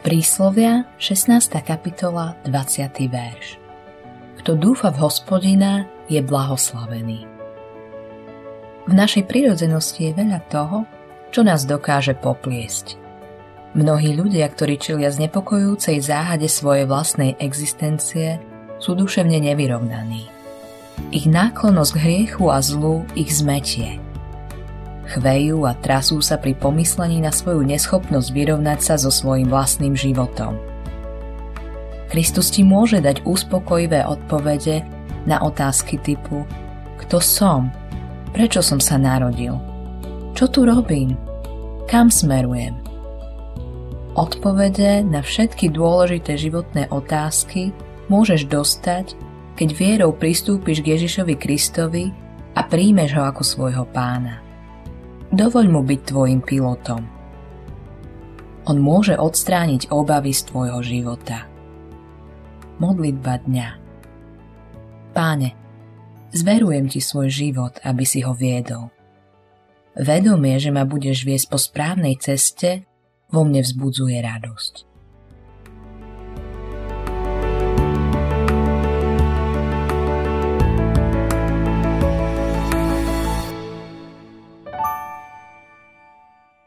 Príslovia, 16. kapitola, 20. verš. Kto dúfa v Hospodina, je blahoslavený. V našej prirodzenosti je veľa toho, čo nás dokáže popliesť. Mnohí ľudia, ktorí čelia znepokojujúcej záhade svojej vlastnej existencie, sú duševne nevyrovnaní. Ich náklonnosť k hriechu a zlu ich zmetie. Chvejú a trasú sa pri pomyslení na svoju neschopnosť vyrovnať sa so svojím vlastným životom. Kristus ti môže dať uspokojivé odpovede na otázky typu: kto som? Prečo som sa narodil? Čo tu robím? Kam smerujem? Odpovede na všetky dôležité životné otázky môžeš dostať, keď vierou pristúpiš k Ježišovi Kristovi a príjmeš ho ako svojho pána. Dovoľ mu byť tvojim pilotom. On môže odstrániť obavy z tvojho života. Modlitba dňa. Páne, zverujem ti svoj život, aby si ho viedol. Vedomie, že ma budeš viesť po správnej ceste, vo mne vzbudzuje radosť.